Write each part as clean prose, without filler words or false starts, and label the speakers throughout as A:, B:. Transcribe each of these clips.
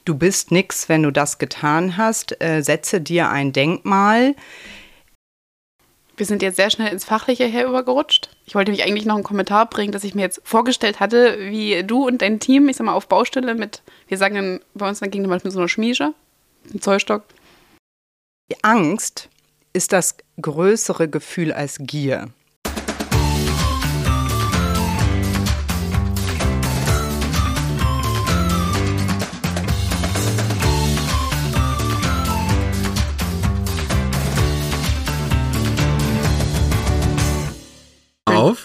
A: du bist nix, wenn du das getan hast, setze dir ein Denkmal.
B: Wir sind jetzt sehr schnell ins Fachliche herübergerutscht. Ich wollte mich eigentlich noch einen Kommentar bringen, dass ich mir jetzt vorgestellt hatte, wie du und dein Team, ich sag mal, auf Baustelle mit, wir sagen dann bei uns dann gegenüber mit so einer Schmiesche, einem Zollstock.
A: Die Angst ist das größere Gefühl als Gier.
C: Auf.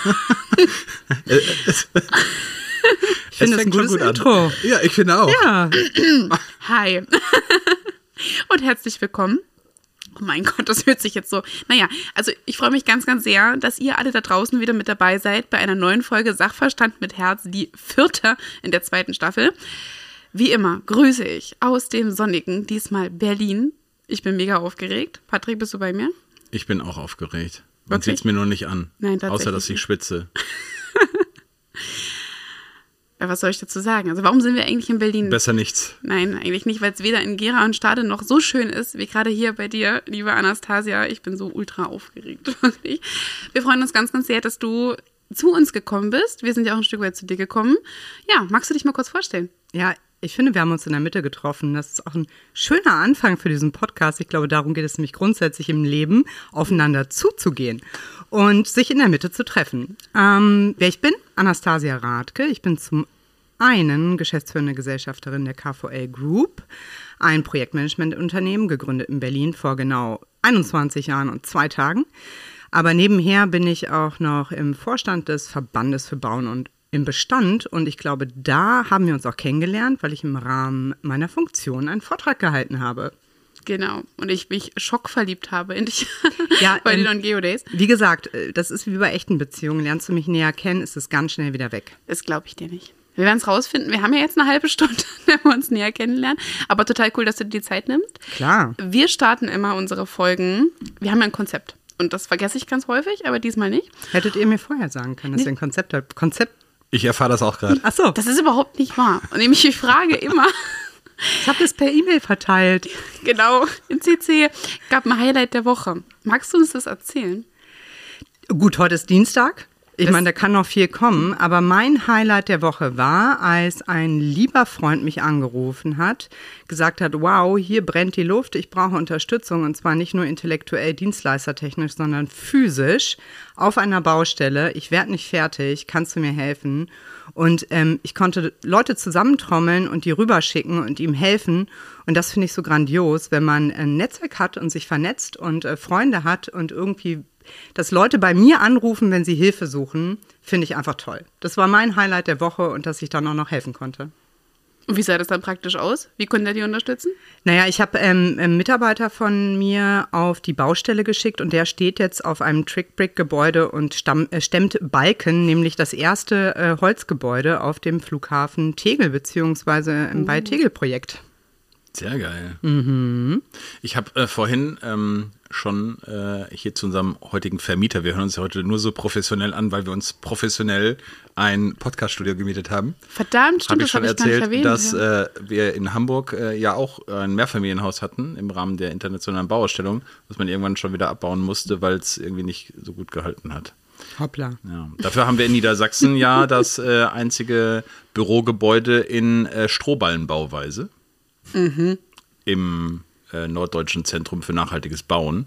A: Ich finde das ein gutes Intro.
C: Ja, ich finde auch.
A: Ja.
B: Hi. Und herzlich willkommen. Oh mein Gott, das hört sich jetzt so. Naja, also ich freue mich ganz, ganz sehr, dass ihr alle da draußen wieder mit dabei seid bei einer neuen Folge Sachverstand mit Herz, die 4. in der 2. Staffel. Wie immer grüße ich aus dem sonnigen, diesmal Berlin. Ich bin mega aufgeregt. Patrick, bist du bei mir?
C: Ich bin auch aufgeregt. Man sieht es mir nur nicht an.
B: Nein, tatsächlich.
C: Außer, dass ich schwitze.
B: Ja, was soll ich dazu sagen? Also warum sind wir eigentlich in Berlin?
C: Besser nichts.
B: Nein, eigentlich nicht, weil es weder in Gera und Stade noch so schön ist, wie gerade hier bei dir, liebe Anastasia. Ich bin so ultra aufgeregt. Wirklich. Wir freuen uns ganz, ganz sehr, dass du zu uns gekommen bist. Wir sind ja auch ein Stück weit zu dir gekommen. Ja, magst du dich mal kurz vorstellen?
A: Ja, ich finde, wir haben uns in der Mitte getroffen. Das ist auch ein schöner Anfang für diesen Podcast. Ich glaube, darum geht es nämlich grundsätzlich im Leben, aufeinander zuzugehen und sich in der Mitte zu treffen. Wer ich bin? Anastasia Rathke. Ich bin zum einen geschäftsführende Gesellschafterin der KVL Group, ein Projektmanagementunternehmen, gegründet in Berlin vor genau 21 Jahren und 2 Tagen. Aber nebenher bin ich auch noch im Vorstand des Verbandes für Bauen und im Bestand, und ich glaube, da haben wir uns auch kennengelernt, weil ich im Rahmen meiner Funktion einen Vortrag gehalten habe.
B: Genau, und ich mich schockverliebt habe in dich
A: Ja,
B: bei den Non-Geo-Days.
A: Wie gesagt, das ist wie bei echten Beziehungen. Lernst du mich näher kennen, ist es ganz schnell wieder weg.
B: Das glaube ich dir nicht. Wir werden es rausfinden. Wir haben ja jetzt eine halbe Stunde, wenn wir uns näher kennenlernen. Aber total cool, dass du dir die Zeit nimmst.
A: Klar.
B: Wir starten immer unsere Folgen. Wir haben ja ein Konzept. Und das vergesse ich ganz häufig, aber diesmal nicht.
A: Hättet ihr mir vorher sagen können, dass ihr ein Konzept habt?
C: Ich erfahre das auch gerade.
A: Ach so.
B: Das ist überhaupt nicht wahr. Und nämlich ich frage immer.
A: Ich habe das per E-Mail verteilt.
B: Genau, in CC gab ein Highlight der Woche. Magst du uns das erzählen?
A: Gut, heute ist Dienstag. Ich meine, da kann noch viel kommen, aber mein Highlight der Woche war, als ein lieber Freund mich angerufen hat, gesagt hat, wow, hier brennt die Luft, ich brauche Unterstützung, und zwar nicht nur intellektuell, dienstleistertechnisch, sondern physisch auf einer Baustelle. Ich werde nicht fertig, kannst du mir helfen? Und ich konnte Leute zusammentrommeln und die rüberschicken und ihm helfen. Und das finde ich so grandios, wenn man ein Netzwerk hat und sich vernetzt und Freunde hat und irgendwie, dass Leute bei mir anrufen, wenn sie Hilfe suchen, finde ich einfach toll. Das war mein Highlight der Woche, und dass ich dann auch noch helfen konnte.
B: Und wie sah das dann praktisch aus? Wie konnte er die unterstützen?
A: Naja, ich habe einen Mitarbeiter von mir auf die Baustelle geschickt, und der steht jetzt auf einem Trick-Brick-Gebäude und stemmt Balken, nämlich das erste Holzgebäude auf dem Flughafen Tegel, beziehungsweise im Bei-Tegel-Projekt.
C: Sehr geil.
A: Mhm.
C: Ich habe vorhin schon hier zu unserem heutigen Vermieter, wir hören uns ja heute nur so professionell an, weil wir uns professionell ein Podcaststudio gemietet haben.
B: Verdammt, stimmt,
C: Das habe ich schon erzählt,
B: erwähnt,
C: dass
B: ja.
C: wir in Hamburg ja auch ein Mehrfamilienhaus hatten im Rahmen der internationalen Bauausstellung, was man irgendwann schon wieder abbauen musste, weil es irgendwie nicht so gut gehalten hat.
A: Hoppla.
C: Ja. Dafür haben wir in Niedersachsen ja das einzige Bürogebäude in Strohballenbauweise.
B: Mhm.
C: Im Norddeutschen Zentrum für nachhaltiges Bauen.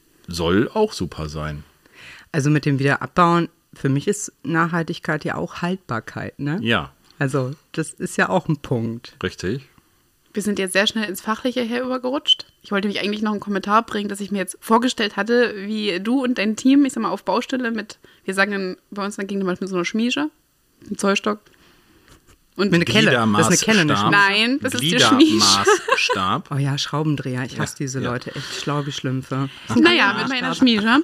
C: Soll auch super sein.
A: Also mit dem Wiederabbauen, für mich ist Nachhaltigkeit ja auch Haltbarkeit, ne?
C: Ja.
A: Also das ist ja auch ein Punkt.
C: Richtig.
B: Wir sind jetzt sehr schnell ins Fachliche herübergerutscht. Ich wollte mich eigentlich noch einen Kommentar bringen, dass ich mir jetzt vorgestellt hatte, wie du und dein Team, ich sag mal, auf Baustelle mit, wir sagen dann bei uns dann gegenüber mit so einer Schmiesche, einem Zollstock. Und
A: Mit einer Kelle. Das ist eine Kelle, nicht?
B: Nein, das ist die Schmiesche.
C: Gliedermaßstab.
A: Oh ja, Schraubendreher. Ich hasse diese
C: ja.
A: Leute. Echt schlau wie Schlümpfe.
B: Naja, mit meiner Schmiesche.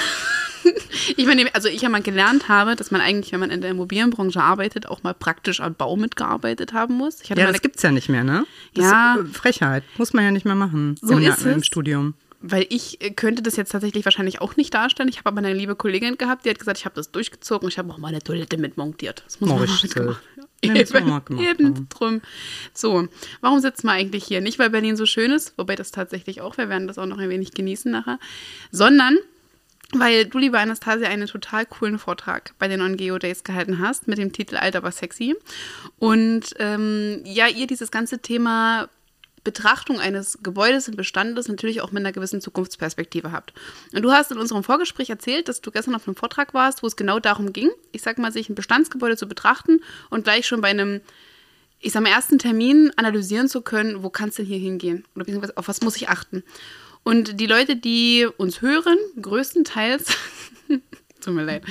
B: Ich meine, also ich ja mal gelernt habe, dass man eigentlich, wenn man in der Immobilienbranche arbeitet, auch mal praktisch am Bau mitgearbeitet haben muss.
A: Ja, das gibt's ja nicht mehr, ne? Das
B: Ja.
A: ist Frechheit. Muss man ja nicht mehr machen.
B: So ist
A: Im
B: es.
A: Studium.
B: Weil ich könnte das jetzt tatsächlich wahrscheinlich auch nicht darstellen. Ich habe aber eine liebe Kollegin gehabt, die hat gesagt, ich habe das durchgezogen. Ich habe auch meine Toilette mitmontiert. Das muss man
A: Richtig.
B: machen. Eben drum. So, warum sitzen wir eigentlich hier? Nicht, weil Berlin so schön ist, wobei das tatsächlich auch, wir werden das auch noch ein wenig genießen nachher, sondern weil du, liebe Anastasia, einen total coolen Vortrag bei den On Geo Days gehalten hast mit dem Titel Alt aber sexy. Und ihr dieses ganze Thema Betrachtung eines Gebäudes und Bestandes natürlich auch mit einer gewissen Zukunftsperspektive habt. Und du hast in unserem Vorgespräch erzählt, dass du gestern auf einem Vortrag warst, wo es genau darum ging, ich sag mal, sich ein Bestandsgebäude zu betrachten und gleich schon bei einem, ich sag mal, ersten Termin analysieren zu können, wo kann es denn hier hingehen? Oder beziehungsweise auf was muss ich achten? Und die Leute, die uns hören, größtenteils, tut mir leid,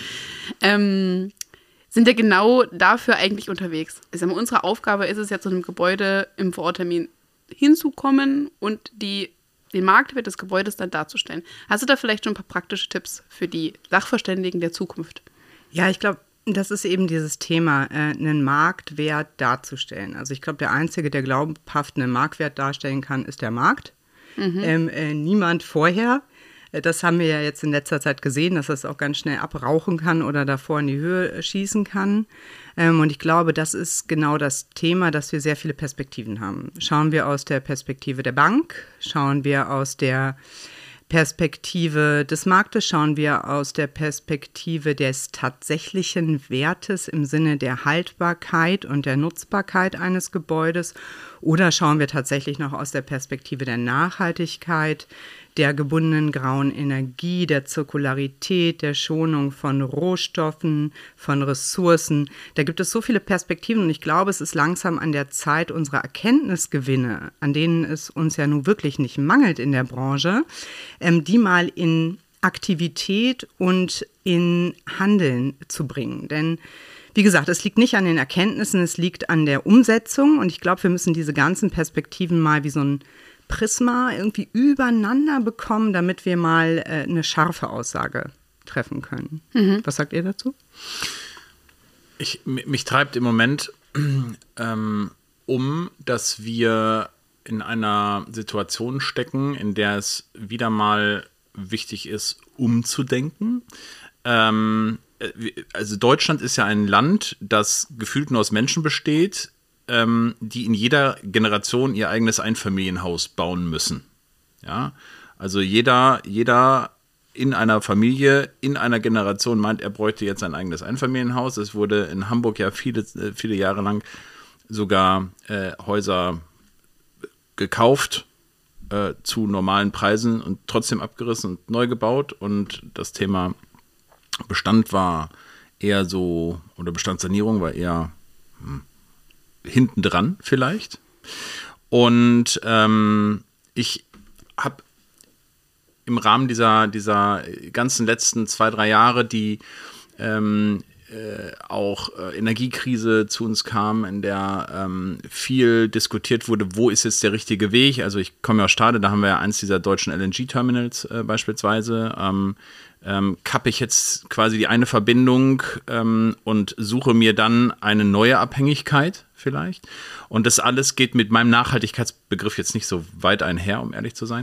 B: sind ja genau dafür eigentlich unterwegs. Ich sag mal, unsere Aufgabe ist es ja, zu einem Gebäude im Vororttermin hinzukommen und den Marktwert des Gebäudes dann darzustellen. Hast du da vielleicht schon ein paar praktische Tipps für die Sachverständigen der Zukunft?
A: Ja, ich glaube, das ist eben dieses Thema, einen Marktwert darzustellen. Also ich glaube, der Einzige, der glaubhaft einen Marktwert darstellen kann, ist der Markt. Niemand vorher. Das haben wir ja jetzt in letzter Zeit gesehen, dass das auch ganz schnell abrauchen kann oder davor in die Höhe schießen kann. Und ich glaube, das ist genau das Thema, dass wir sehr viele Perspektiven haben. Schauen wir aus der Perspektive der Bank, schauen wir aus der Perspektive des Marktes, schauen wir aus der Perspektive des tatsächlichen Wertes im Sinne der Haltbarkeit und der Nutzbarkeit eines Gebäudes oder schauen wir tatsächlich noch aus der Perspektive der Nachhaltigkeit, der gebundenen grauen Energie, der Zirkularität, der Schonung von Rohstoffen, von Ressourcen. Da gibt es so viele Perspektiven und ich glaube, es ist langsam an der Zeit, unsere Erkenntnisgewinne, an denen es uns ja nun wirklich nicht mangelt in der Branche, die mal in Aktivität und in Handeln zu bringen. Denn wie gesagt, es liegt nicht an den Erkenntnissen, es liegt an der Umsetzung und ich glaube, wir müssen diese ganzen Perspektiven mal wie so ein Prisma irgendwie übereinander bekommen, damit wir mal eine scharfe Aussage treffen können. Was sagt ihr dazu?
C: Mich treibt im Moment dass wir in einer Situation stecken, in der es wieder mal wichtig ist, umzudenken. Also Deutschland ist ja ein Land, das gefühlt nur aus Menschen besteht, die in jeder Generation ihr eigenes Einfamilienhaus bauen müssen. Ja, also jeder in einer Familie, in einer Generation meint, er bräuchte jetzt ein eigenes Einfamilienhaus. Es wurde in Hamburg ja viele Jahre lang sogar Häuser gekauft zu normalen Preisen und trotzdem abgerissen und neu gebaut. Und das Thema Bestand war eher so, oder Bestandssanierung war eher hinten dran vielleicht. Und ich habe im Rahmen dieser ganzen letzten 2-3 Jahre, die auch Energiekrise zu uns kam, in der viel diskutiert wurde, wo ist jetzt der richtige Weg. Also ich komme ja aus Stade, da haben wir ja eins dieser deutschen LNG-Terminals beispielsweise. Kappe ich jetzt quasi die eine Verbindung und suche mir dann eine neue Abhängigkeit vielleicht. Und das alles geht mit meinem Nachhaltigkeitsbegriff jetzt nicht so weit einher, um ehrlich zu sein.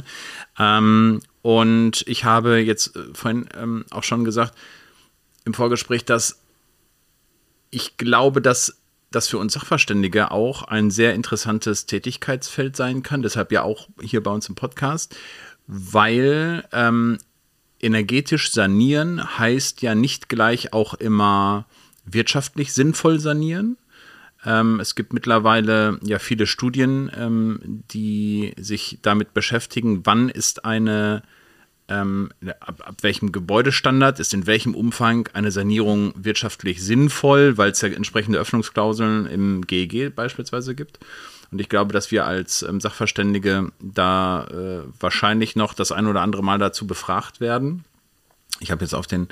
C: Und ich habe jetzt vorhin auch schon gesagt im Vorgespräch, dass ich glaube, dass das für uns Sachverständige auch ein sehr interessantes Tätigkeitsfeld sein kann. Deshalb ja auch hier bei uns im Podcast, weil energetisch sanieren heißt ja nicht gleich auch immer wirtschaftlich sinnvoll sanieren. Es gibt mittlerweile ja viele Studien, die sich damit beschäftigen, wann ist ab welchem Gebäudestandard ist in welchem Umfang eine Sanierung wirtschaftlich sinnvoll, weil es ja entsprechende Öffnungsklauseln im GEG beispielsweise gibt. Und ich glaube, dass wir als Sachverständige da wahrscheinlich noch das ein oder andere Mal dazu befragt werden. Ich habe jetzt auf den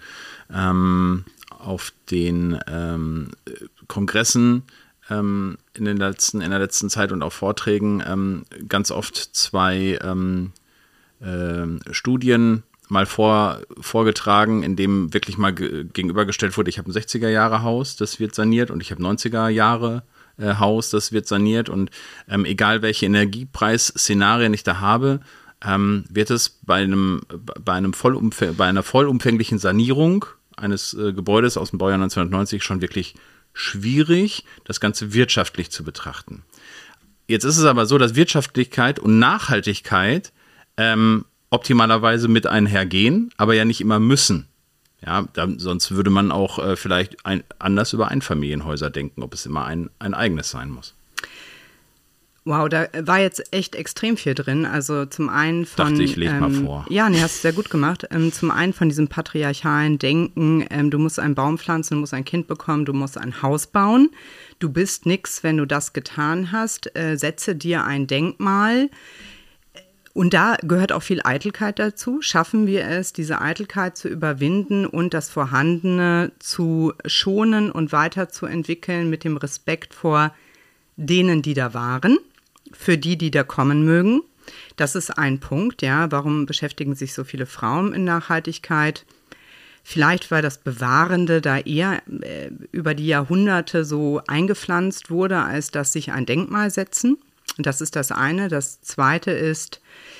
C: Kongressen in der letzten Zeit und auf Vorträgen ganz oft 2 Studien mal vorgetragen, in dem wirklich mal gegenübergestellt wurde, ich habe ein 60er-Jahre-Haus, das wird saniert, und ich habe ein 90er-Jahre-Haus, das wird saniert, und egal welche Energiepreisszenarien ich da habe, wird es bei einer vollumfänglichen Sanierung eines Gebäudes aus dem Baujahr 1990 schon wirklich schwierig, das Ganze wirtschaftlich zu betrachten. Jetzt ist es aber so, dass Wirtschaftlichkeit und Nachhaltigkeit optimalerweise mit einhergehen, aber ja nicht immer müssen. Ja, sonst würde man auch vielleicht anders über Einfamilienhäuser denken, ob es immer ein eigenes sein muss.
A: Wow, da war jetzt echt extrem viel drin. Also zum einen von...
C: Dachte ich, leg mal vor.
A: Ja, nee, hast du sehr gut gemacht. Zum einen von diesem patriarchalen Denken, du musst einen Baum pflanzen, du musst ein Kind bekommen, du musst ein Haus bauen. Du bist nix, wenn du das getan hast. Setze dir ein Denkmal. Und da gehört auch viel Eitelkeit dazu. Schaffen wir es, diese Eitelkeit zu überwinden und das Vorhandene zu schonen und weiterzuentwickeln mit dem Respekt vor denen, die da waren, für die da kommen mögen. Das ist ein Punkt, ja. Warum beschäftigen sich so viele Frauen in Nachhaltigkeit? Vielleicht, weil das Bewahrende da eher über die Jahrhunderte so eingepflanzt wurde, als dass sich ein Denkmal setzen. Das ist das eine. Das zweite ist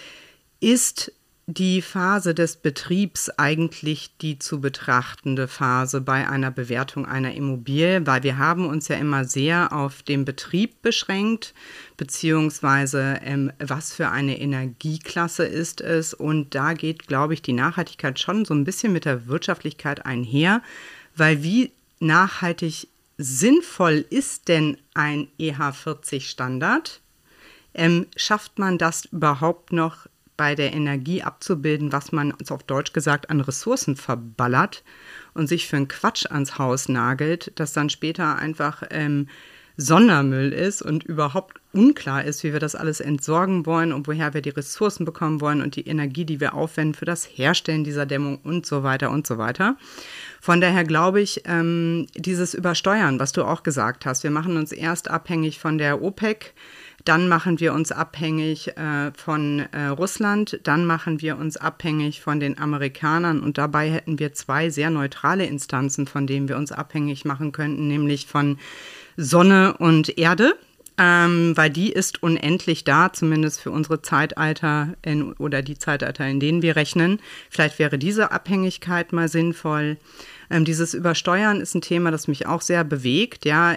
A: die Phase des Betriebs eigentlich die zu betrachtende Phase bei einer Bewertung einer Immobilie, weil wir haben uns ja immer sehr auf den Betrieb beschränkt, beziehungsweise was für eine Energieklasse ist es. Und da geht, glaube ich, die Nachhaltigkeit schon so ein bisschen mit der Wirtschaftlichkeit einher, weil wie nachhaltig sinnvoll ist denn ein EH40-Standard? Schafft man das überhaupt noch bei der Energie abzubilden, was man, auf Deutsch gesagt, an Ressourcen verballert und sich für einen Quatsch ans Haus nagelt, das dann später einfach Sondermüll ist und überhaupt unklar ist, wie wir das alles entsorgen wollen und woher wir die Ressourcen bekommen wollen und die Energie, die wir aufwenden für das Herstellen dieser Dämmung und so weiter und so weiter. Von daher glaube ich, dieses Übersteuern, was du auch gesagt hast, wir machen uns erst abhängig von der OPEC, dann machen wir uns abhängig von Russland, dann machen wir uns abhängig von den Amerikanern und dabei hätten wir zwei sehr neutrale Instanzen, von denen wir uns abhängig machen könnten, nämlich von Sonne und Erde, weil die ist unendlich da, zumindest für unsere Zeitalter oder die Zeitalter, in denen wir rechnen. Vielleicht wäre diese Abhängigkeit mal sinnvoll. Dieses Übersteuern ist ein Thema, das mich auch sehr bewegt, ja.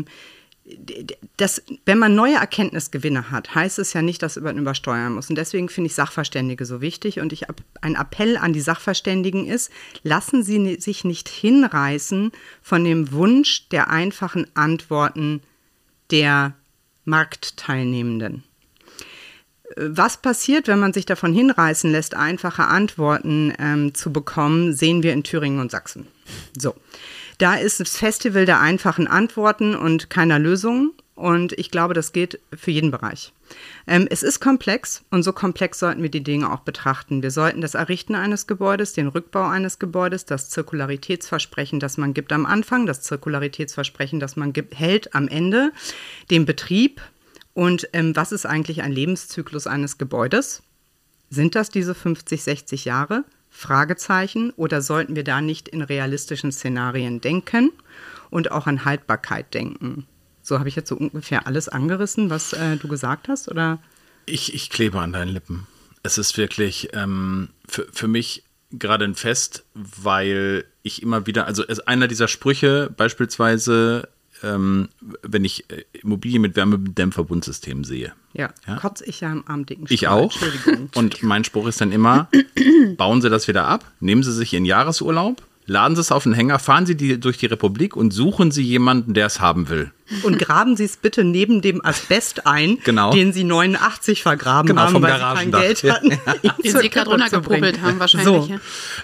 A: Wenn man neue Erkenntnisgewinne hat, heißt es ja nicht, dass man übersteuern muss. Und deswegen finde ich Sachverständige so wichtig. Und ein Appell an die Sachverständigen ist, lassen Sie sich nicht hinreißen von dem Wunsch der einfachen Antworten der Marktteilnehmenden. Was passiert, wenn man sich davon hinreißen lässt, einfache Antworten zu bekommen, sehen wir in Thüringen und Sachsen. So. Da ist das Festival der einfachen Antworten und keiner Lösungen. Und ich glaube, das gilt für jeden Bereich. Es ist komplex und so komplex sollten wir die Dinge auch betrachten. Wir sollten das Errichten eines Gebäudes, den Rückbau eines Gebäudes, das Zirkularitätsversprechen, das man gibt am Anfang, das Zirkularitätsversprechen, das man hält am Ende, den Betrieb und was ist eigentlich ein Lebenszyklus eines Gebäudes? Sind das diese 50, 60 Jahre? Fragezeichen, oder sollten wir da nicht in realistischen Szenarien denken und auch an Haltbarkeit denken? So, habe ich jetzt so ungefähr alles angerissen, was du gesagt hast, oder?
C: Ich klebe an deinen Lippen. Es ist wirklich für mich gerade ein Fest, weil ich immer wieder, also einer dieser Sprüche beispielsweise, wenn ich Immobilien mit Wärmedämmverbundsystem sehe.
A: Ja, kotze ich ja am armdicken
C: Ich auch. Und mein Spruch ist dann immer, bauen Sie das wieder ab, nehmen Sie sich Ihren Jahresurlaub, laden Sie es auf den Hänger, fahren Sie durch die Republik und suchen Sie jemanden, der es haben will.
A: Und graben Sie es bitte neben dem Asbest ein,
C: genau,
A: den Sie 89 vergraben
C: vom
A: weil Sie kein Geld hatten.
B: Den Sie gerade runtergepuppelt haben wahrscheinlich.
A: So.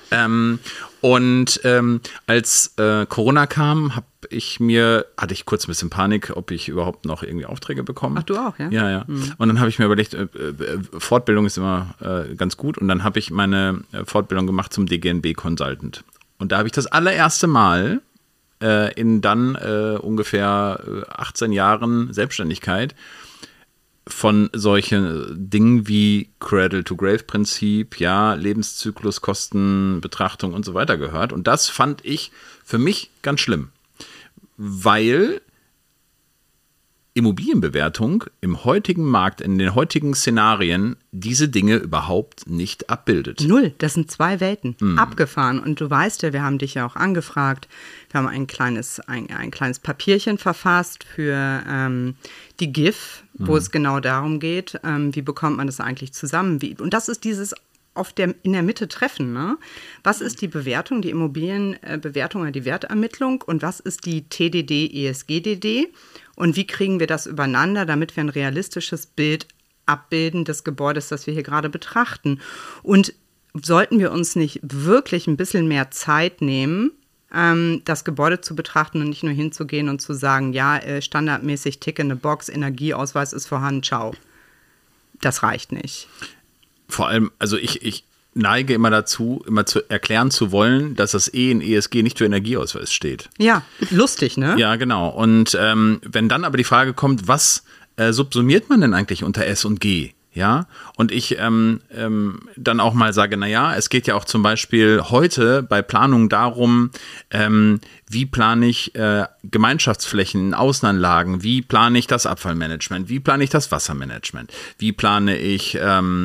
C: Ja. Als Corona kam, hatte ich kurz ein bisschen Panik, ob ich überhaupt noch irgendwie Aufträge bekomme.
A: Ach, du auch, ja?
C: Ja. Und dann habe ich mir überlegt, Fortbildung ist immer ganz gut. Und dann habe ich meine Fortbildung gemacht zum DGNB Consultant. Und da habe ich das allererste Mal in dann ungefähr 18 Jahren Selbstständigkeit von solchen Dingen wie Cradle-to-Grave-Prinzip, ja, Lebenszyklus, Kostenbetrachtung und so weiter gehört. Und das fand ich für mich ganz schlimm, weil Immobilienbewertung im heutigen Markt, in den heutigen Szenarien diese Dinge überhaupt nicht abbildet.
A: Null, das sind zwei Welten, abgefahren. Und du weißt ja, wir haben dich ja auch angefragt, wir haben ein kleines Papierchen verfasst für die GIF, wo es genau darum geht, wie bekommt man das eigentlich zusammen. Und das ist dieses in der Mitte treffen. Ne? Was ist die Bewertung, die Immobilienbewertung oder die Wertermittlung und was ist die TDD, ESGDD und wie kriegen wir das übereinander, damit wir ein realistisches Bild abbilden des Gebäudes, das wir hier gerade betrachten. Und sollten wir uns nicht wirklich ein bisschen mehr Zeit nehmen, das Gebäude zu betrachten und nicht nur hinzugehen und zu sagen, ja, standardmäßig Tick in a Box, Energieausweis ist vorhanden, ciao. Das reicht nicht.
C: Vor allem, also ich neige immer dazu, immer zu erklären zu wollen, dass das E in ESG nicht für Energieausweis steht.
A: Ja, lustig, ne?
C: Ja, genau. Und wenn dann aber die Frage kommt, was subsumiert man denn eigentlich unter S und G? Ja, und ich dann auch mal sage, naja, es geht ja auch zum Beispiel heute bei Planung darum, wie plane ich Gemeinschaftsflächen in Außenanlagen, wie plane ich das Abfallmanagement, wie plane ich das Wassermanagement, wie plane ich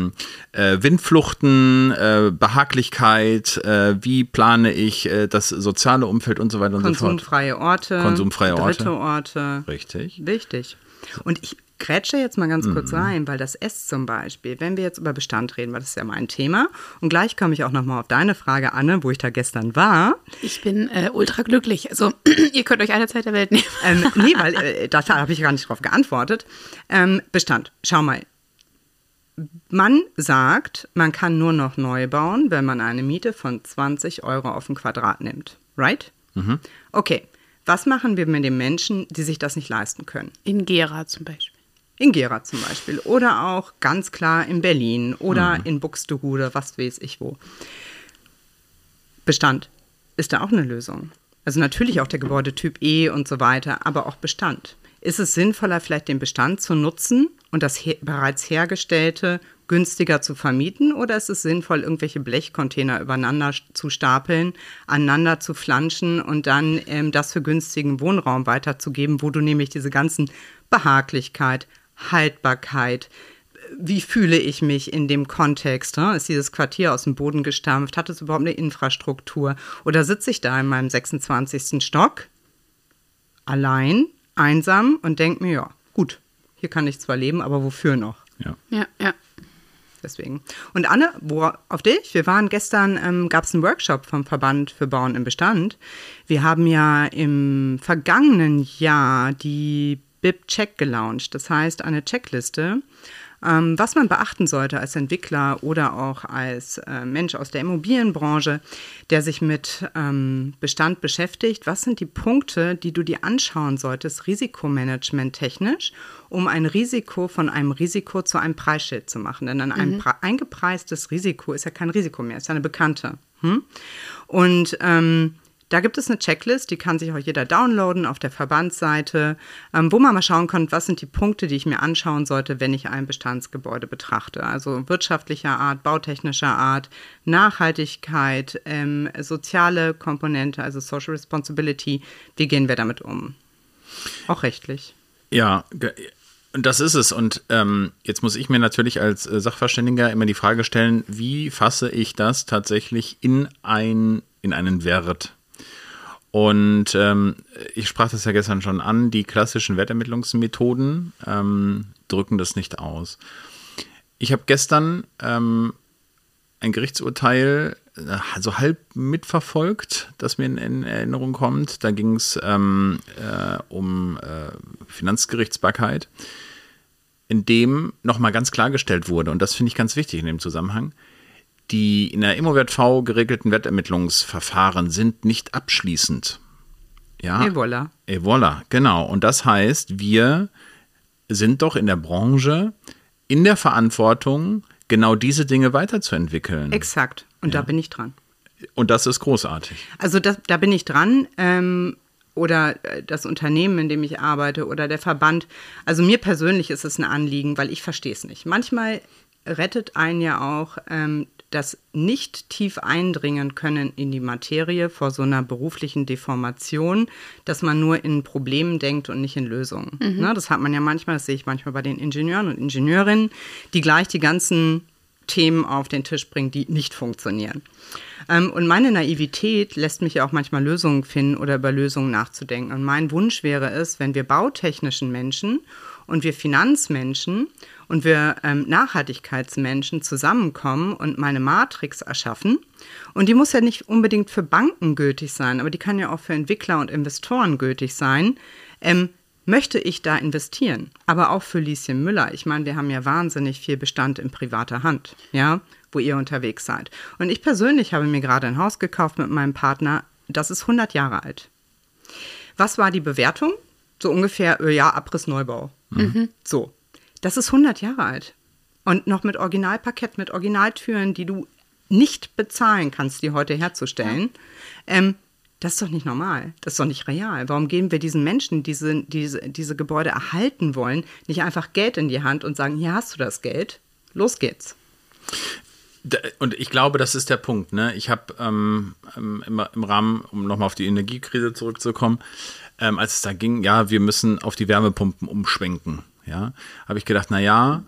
C: Windfluchten, Behaglichkeit, wie plane ich das soziale Umfeld und so weiter und so fort.
A: Konsumfreie Orte, dritte Orte.
C: Richtig.
A: Wichtig. Und ich grätsche jetzt mal ganz kurz rein, weil das S zum Beispiel, wenn wir jetzt über Bestand reden, weil das ist ja mein Thema und gleich komme ich auch nochmal auf deine Frage, Anne, wo ich da gestern war.
B: Ich bin ultra glücklich, also ihr könnt euch alle Zeit der Welt nehmen.
A: Nee, weil da habe ich gar nicht drauf geantwortet. Bestand, schau mal. Man sagt, man kann nur noch neu bauen, wenn man eine Miete von 20 Euro auf den Quadrat nimmt, right? Mhm. Okay, was machen wir mit den Menschen, die sich das nicht leisten können?
B: In Gera zum Beispiel.
A: In Gera zum Beispiel oder auch ganz klar in Berlin oder in Buxtehude, was weiß ich wo. Bestand ist da auch eine Lösung. Also natürlich auch der Gebäudetyp E und so weiter, aber auch Bestand. Ist es sinnvoller, vielleicht den Bestand zu nutzen und das bereits Hergestellte günstiger zu vermieten oder ist es sinnvoll, irgendwelche Blechcontainer übereinander zu stapeln, aneinander zu flanschen und dann das für günstigen Wohnraum weiterzugeben, wo du nämlich diese ganzen Behaglichkeit, Haltbarkeit, wie fühle ich mich in dem Kontext? Ne? Ist dieses Quartier aus dem Boden gestampft? Hat es überhaupt eine Infrastruktur? Oder sitze ich da in meinem 26. Stock, allein, einsam und denke mir, ja, gut, hier kann ich zwar leben, aber wofür noch?
B: Ja.
A: Deswegen. Und Anne, auf dich? Wir waren gestern, gab es einen Workshop vom Verband für Bauen im Bestand. Wir haben ja im vergangenen Jahr die BIP-Check gelauncht. Das heißt, eine Checkliste, was man beachten sollte als Entwickler oder auch als Mensch aus der Immobilienbranche, der sich mit Bestand beschäftigt. Was sind die Punkte, die du dir anschauen solltest, risikomanagement technisch, um ein Risiko von einem Risiko zu einem Preisschild zu machen? Denn ein eingepreistes Risiko ist ja kein Risiko mehr, ist ja eine Bekannte. Und da gibt es eine Checklist, die kann sich auch jeder downloaden auf der Verbandsseite, wo man mal schauen kann, was sind die Punkte, die ich mir anschauen sollte, wenn ich ein Bestandsgebäude betrachte. Also wirtschaftlicher Art, bautechnischer Art, Nachhaltigkeit, soziale Komponente, also Social Responsibility. Wie gehen wir damit um? Auch rechtlich.
C: Ja, das ist es. Und jetzt muss ich mir natürlich als Sachverständiger immer die Frage stellen, wie fasse ich das tatsächlich in einen Wert? Und ich sprach das ja gestern schon an, die klassischen Wertermittlungsmethoden drücken das nicht aus. Ich habe gestern ein Gerichtsurteil so halb mitverfolgt, das mir in Erinnerung kommt. Da ging es um Finanzgerichtsbarkeit, in dem nochmal ganz klargestellt wurde, und das finde ich ganz wichtig in dem Zusammenhang, die in der ImmoWert-V geregelten Wertermittlungsverfahren sind nicht abschließend. Ja.
A: Et voilà.
C: Et voilà, genau. Und das heißt, wir sind doch in der Branche in der Verantwortung, genau diese Dinge weiterzuentwickeln.
A: Exakt. Und da bin ich dran.
C: Und das ist großartig.
A: Also da bin ich dran. Oder das Unternehmen, in dem ich arbeite, oder der Verband. Also mir persönlich ist es ein Anliegen, weil ich verstehe es nicht. Manchmal rettet einen ja auch das nicht tief eindringen können in die Materie vor so einer beruflichen Deformation, dass man nur in Problemen denkt und nicht in Lösungen. Ne, das hat man ja manchmal, das sehe ich manchmal bei den Ingenieuren und Ingenieurinnen, die gleich die ganzen Themen auf den Tisch bringen, die nicht funktionieren. Und meine Naivität lässt mich ja auch manchmal Lösungen finden oder über Lösungen nachzudenken. Und mein Wunsch wäre es, wenn wir bautechnischen Menschen und wir Finanzmenschen und wir Nachhaltigkeitsmenschen zusammenkommen und mal eine Matrix erschaffen. Und die muss ja nicht unbedingt für Banken gültig sein, aber die kann ja auch für Entwickler und Investoren gültig sein. Möchte ich da investieren? Aber auch für Lieschen Müller. Ich meine, wir haben ja wahnsinnig viel Bestand in privater Hand, ja, wo ihr unterwegs seid. Und ich persönlich habe mir gerade ein Haus gekauft mit meinem Partner, das ist 100 Jahre alt. Was war die Bewertung? So ungefähr, ja, Abriss-Neubau. So, das ist 100 Jahre alt. Und noch mit Originalparkett, mit Originaltüren, die du nicht bezahlen kannst, die heute herzustellen. Ja. Das ist doch nicht normal, das ist doch nicht real. Warum geben wir diesen Menschen, diese Gebäude erhalten wollen, nicht einfach Geld in die Hand und sagen, hier hast du das Geld, los geht's.
C: Und ich glaube, das ist der Punkt. Ne? Ich habe im Rahmen, um nochmal auf die Energiekrise zurückzukommen, als es da ging, ja, wir müssen auf die Wärmepumpen umschwenken, ja, habe ich gedacht, naja,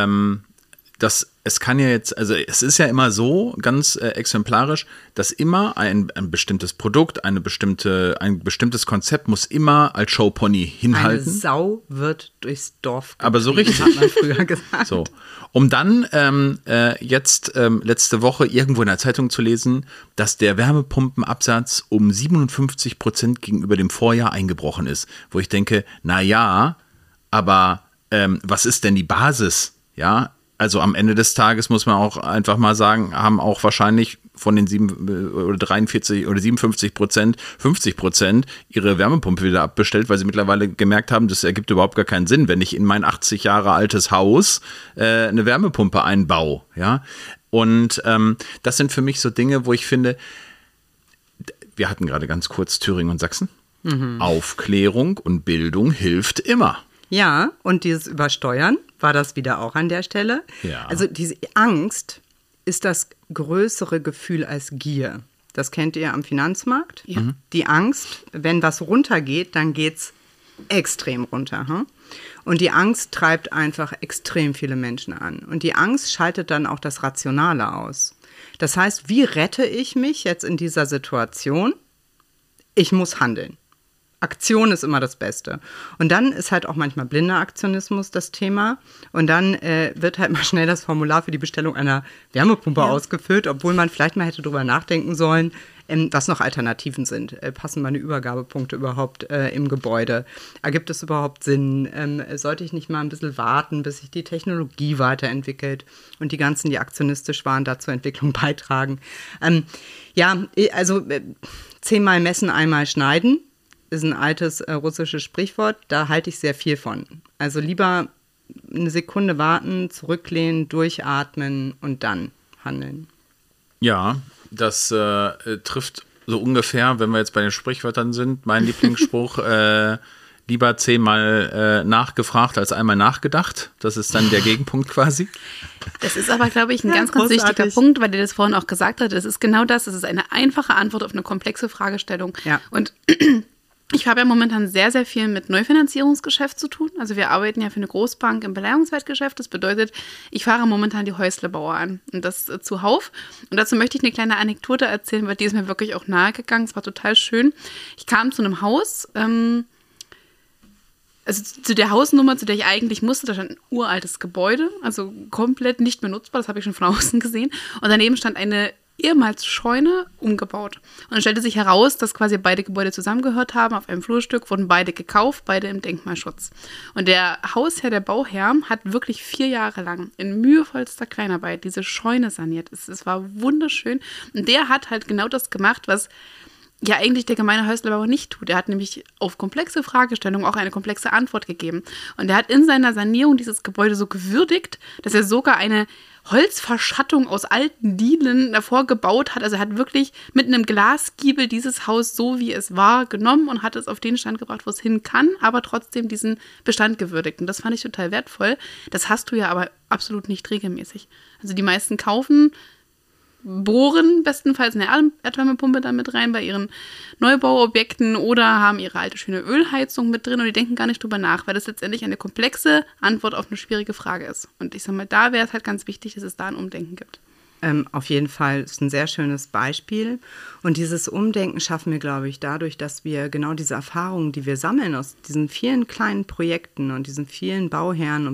C: es kann ja jetzt, also es ist ja immer so, ganz exemplarisch, dass immer ein bestimmtes Produkt, ein bestimmtes Konzept muss immer als Showpony hinhalten.
A: Eine Sau wird durchs Dorf getrieben,
C: aber so richtig,
A: hat man früher gesagt.
C: So, um dann jetzt letzte Woche irgendwo in der Zeitung zu lesen, dass der Wärmepumpenabsatz um 57% gegenüber dem Vorjahr eingebrochen ist. Wo ich denke, naja, aber was ist denn die Basis? Ja, also am Ende des Tages muss man auch einfach mal sagen, haben auch wahrscheinlich von den 43 oder 57%, 50% ihre Wärmepumpe wieder abbestellt, weil sie mittlerweile gemerkt haben, das ergibt überhaupt gar keinen Sinn, wenn ich in mein 80 Jahre altes Haus eine Wärmepumpe einbaue. Ja? Und das sind für mich so Dinge, wo ich finde, wir hatten gerade ganz kurz Thüringen und Sachsen. Aufklärung und Bildung hilft immer.
A: Ja, und dieses Übersteuern war das wieder auch an der Stelle.
C: Ja.
A: Also diese Angst ist das größere Gefühl als Gier. Das kennt ihr am Finanzmarkt. Ja. Die Angst, wenn was runtergeht, dann geht's extrem runter. Und die Angst treibt einfach extrem viele Menschen an. Und die Angst schaltet dann auch das Rationale aus. Das heißt, wie rette ich mich jetzt in dieser Situation? Ich muss handeln. Aktion ist immer das Beste. Und dann ist halt auch manchmal blinder Aktionismus das Thema. Und dann wird halt mal schnell das Formular für die Bestellung einer Wärmepumpe ausgefüllt, obwohl man vielleicht mal hätte drüber nachdenken sollen, was noch Alternativen sind. Passen meine Übergabepunkte überhaupt im Gebäude? Ergibt es überhaupt Sinn? Sollte ich nicht mal ein bisschen warten, bis sich die Technologie weiterentwickelt und die ganzen, die aktionistisch waren, da zur Entwicklung beitragen? Ja, also 10-mal messen, einmal schneiden. Ist ein altes russisches Sprichwort, da halte ich sehr viel von. Also lieber eine Sekunde warten, zurücklehnen, durchatmen und dann handeln.
C: Ja, das trifft so ungefähr, wenn wir jetzt bei den Sprichwörtern sind, mein Lieblingsspruch, lieber 10-mal nachgefragt als einmal nachgedacht. Das ist dann der Gegenpunkt quasi.
B: Das ist aber, glaube ich, ein ganz wichtiger Punkt, weil ihr das vorhin auch gesagt habt. Das ist genau das. Es ist eine einfache Antwort auf eine komplexe Fragestellung. Ja. Und ich habe ja momentan sehr, sehr viel mit Neufinanzierungsgeschäft zu tun. Also wir arbeiten ja für eine Großbank im Beleihungswertgeschäft. Das bedeutet, ich fahre momentan die Häuslebauer an und das zuhauf. Und dazu möchte ich eine kleine Anekdote erzählen, weil die ist mir wirklich auch nahe gegangen. Es war total schön. Ich kam zu einem Haus, also zu der Hausnummer, zu der ich eigentlich musste. Da stand ein uraltes Gebäude, also komplett nicht mehr nutzbar. Das habe ich schon von außen gesehen. Und daneben stand eine ehemals Scheune umgebaut. Und dann stellte sich heraus, dass quasi beide Gebäude zusammengehört haben. Auf einem Flurstück wurden beide gekauft, beide im Denkmalschutz. Und der Hausherr, der Bauherr, hat wirklich 4 Jahre lang in mühevollster Kleinarbeit diese Scheune saniert. Es war wunderschön. Und der hat halt genau das gemacht, was ja eigentlich der gemeine Häuslebauer nicht tut. Er hat nämlich auf komplexe Fragestellungen auch eine komplexe Antwort gegeben. Und er hat in seiner Sanierung dieses Gebäude so gewürdigt, dass er sogar eine Holzverschattung aus alten Dielen davor gebaut hat. Also er hat wirklich mit einem Glasgiebel dieses Haus so, wie es war, genommen und hat es auf den Stand gebracht, wo es hin kann, aber trotzdem diesen Bestand gewürdigt. Und das fand ich total wertvoll. Das hast du ja aber absolut nicht regelmäßig. Also die meisten kaufen bohren bestenfalls eine Erdwärmepumpe da mit rein bei ihren Neubauobjekten oder haben ihre alte schöne Ölheizung mit drin und die denken gar nicht drüber nach, weil das letztendlich eine komplexe Antwort auf eine schwierige Frage ist. Und ich sag mal, da wäre es halt ganz wichtig, dass es da ein Umdenken gibt.
A: Auf jeden Fall ist ein sehr schönes Beispiel. Und dieses Umdenken schaffen wir, glaube ich, dadurch, dass wir genau diese Erfahrungen, die wir sammeln aus diesen vielen kleinen Projekten und diesen vielen Bauherren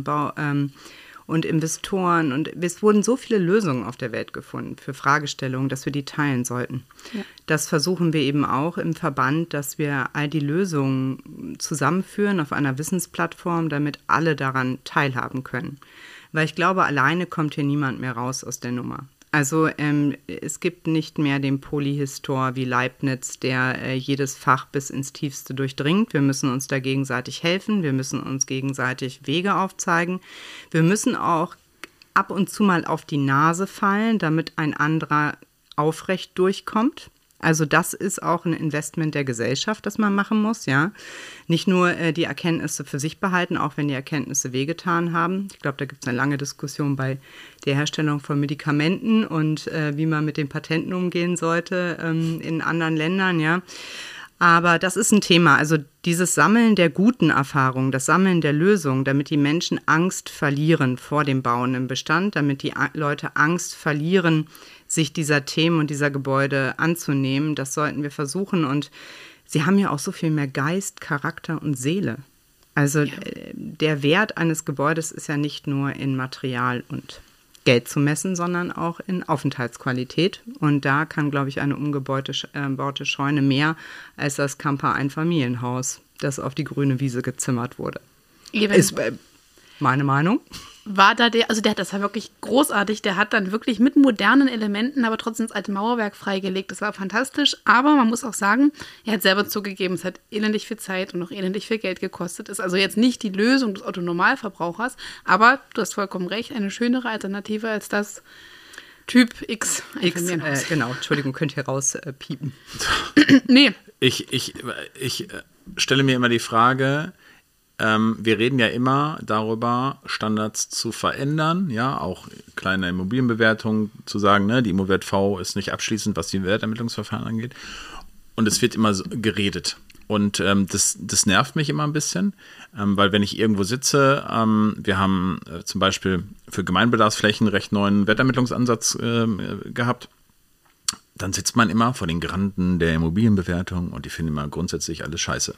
A: und Investoren. Und es wurden so viele Lösungen auf der Welt gefunden für Fragestellungen, dass wir die teilen sollten. Ja. Das versuchen wir eben auch im Verband, dass wir all die Lösungen zusammenführen auf einer Wissensplattform, damit alle daran teilhaben können. Weil ich glaube, alleine kommt hier niemand mehr raus aus der Nummer. Also es gibt nicht mehr den Polyhistor wie Leibniz, der jedes Fach bis ins Tiefste durchdringt. Wir müssen uns da gegenseitig helfen, wir müssen uns gegenseitig Wege aufzeigen. Wir müssen auch ab und zu mal auf die Nase fallen, damit ein anderer aufrecht durchkommt. Also das ist auch ein Investment der Gesellschaft, das man machen muss, ja. Nicht nur die Erkenntnisse für sich behalten, auch wenn die Erkenntnisse wehgetan haben. Ich glaube, da gibt es eine lange Diskussion bei der Herstellung von Medikamenten und wie man mit den Patenten umgehen sollte in anderen Ländern, ja. Aber das ist ein Thema, also dieses Sammeln der guten Erfahrungen, das Sammeln der Lösungen, damit die Menschen Angst verlieren vor dem Bauen im Bestand, damit die Leute Angst verlieren, sich dieser Themen und dieser Gebäude anzunehmen, das sollten wir versuchen. Und sie haben ja auch so viel mehr Geist, Charakter und Seele. Also der Wert eines Gebäudes ist ja nicht nur in Material und Geld zu messen, sondern auch in Aufenthaltsqualität. Und da kann, glaube ich, eine umgebaute Scheune mehr als das Camper-Einfamilienhaus, das auf die grüne Wiese gezimmert wurde. Ist meine Meinung.
B: War da der hat das war wirklich großartig, der hat dann wirklich mit modernen Elementen, aber trotzdem das alte Mauerwerk freigelegt. Das war fantastisch, aber man muss auch sagen, er hat selber zugegeben, es hat elendig viel Zeit und auch elendig viel Geld gekostet. Ist also jetzt nicht die Lösung des Otto-Normalverbrauchers, aber du hast vollkommen recht, eine schönere Alternative als das Typ X.
A: Genau, Entschuldigung, könnt ihr rauspiepen.
B: Nee.
C: Ich stelle mir immer die Frage, wir reden ja immer darüber, Standards zu verändern, ja, auch kleine Immobilienbewertungen zu sagen, ne, die ImmoWert-V ist nicht abschließend, was die Wertermittlungsverfahren angeht. Und es wird immer so geredet. Und das nervt mich immer ein bisschen, weil wenn ich irgendwo sitze, wir haben zum Beispiel für Gemeinbedarfsflächen recht neuen Wertermittlungsansatz gehabt, dann sitzt man immer vor den Granden der Immobilienbewertung und die finden immer grundsätzlich alles scheiße.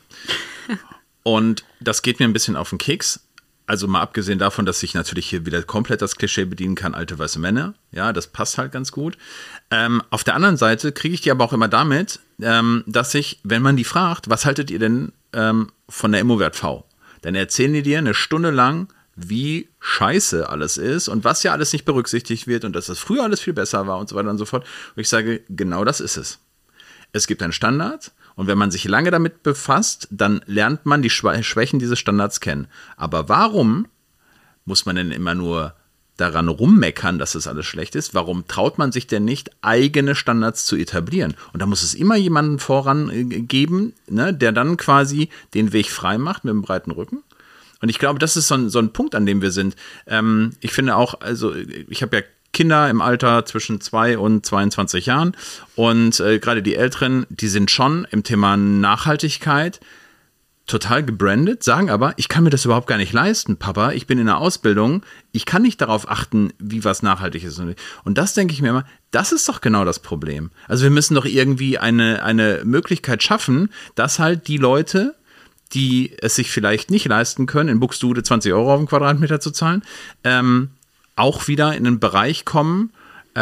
C: Und das geht mir ein bisschen auf den Keks. Also mal abgesehen davon, dass ich natürlich hier wieder komplett das Klischee bedienen kann, alte weiße Männer. Ja, das passt halt ganz gut. Auf der anderen Seite kriege ich die aber auch immer damit, dass ich, wenn man die fragt, was haltet ihr denn von der Immowert-V? Dann erzählen die dir eine Stunde lang, wie scheiße alles ist und was ja alles nicht berücksichtigt wird und dass das früher alles viel besser war und so weiter und so fort. Und ich sage, genau das ist es. Es gibt einen Standard. Und wenn man sich lange damit befasst, dann lernt man die Schwächen dieses Standards kennen. Aber warum muss man denn immer nur daran rummeckern, dass das alles schlecht ist? Warum traut man sich denn nicht, eigene Standards zu etablieren? Und da muss es immer jemanden voran geben, ne, der dann quasi den Weg frei macht mit einem breiten Rücken. Und ich glaube, das ist so ein Punkt, an dem wir sind. Ich finde auch, also ich habe ja Kinder im Alter zwischen 2 und 22 Jahren und gerade die Älteren, die sind schon im Thema Nachhaltigkeit total gebrandet, sagen aber, ich kann mir das überhaupt gar nicht leisten, Papa, ich bin in der Ausbildung, ich kann nicht darauf achten, wie was nachhaltig ist. Und das denke ich mir immer, das ist doch genau das Problem. Also wir müssen doch irgendwie eine Möglichkeit schaffen, dass halt die Leute, die es sich vielleicht nicht leisten können, in Buxtehude 20 Euro auf den Quadratmeter zu zahlen, auch wieder in einen Bereich kommen,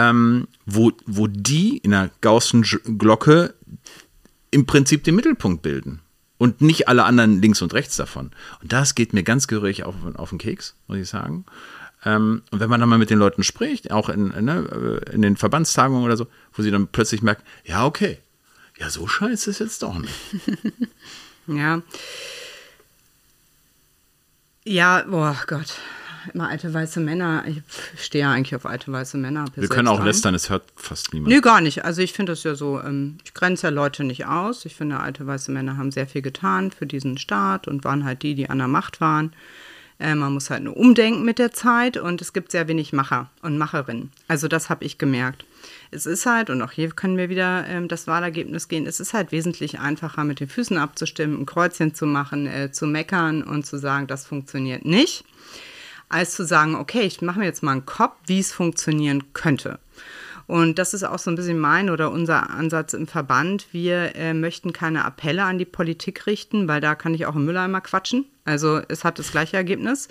C: wo die in der Gaußschen Glocke im Prinzip den Mittelpunkt bilden und nicht alle anderen links und rechts davon. Und das geht mir ganz gehörig auf den Keks, muss ich sagen. Und wenn man dann mal mit den Leuten spricht, auch in den Verbandstagungen oder so, wo sie dann plötzlich merken, ja okay, ja so scheiße ist jetzt doch nicht.
A: Ja, oh Gott. Immer alte weiße Männer. Ich stehe ja eigentlich auf alte weiße Männer.
C: Wir können auch lästern, es hört fast niemand.
A: Nee, gar nicht. Also ich finde das ja so, ich grenze ja Leute nicht aus. Ich finde, alte weiße Männer haben sehr viel getan für diesen Staat und waren halt die an der Macht waren. Man muss halt nur umdenken mit der Zeit und es gibt sehr wenig Macher und Macherinnen. Also das habe ich gemerkt. Es ist halt, und auch hier können wir wieder das Wahlergebnis gehen, es ist halt wesentlich einfacher, mit den Füßen abzustimmen, ein Kreuzchen zu machen, zu meckern und zu sagen, das funktioniert nicht, als zu sagen, okay, ich mache mir jetzt mal einen Kopf, wie es funktionieren könnte. Und das ist auch so ein bisschen mein oder unser Ansatz im Verband. Wir möchten keine Appelle an die Politik richten, weil da kann ich auch im Mülleimer quatschen. Also es hat das gleiche Ergebnis.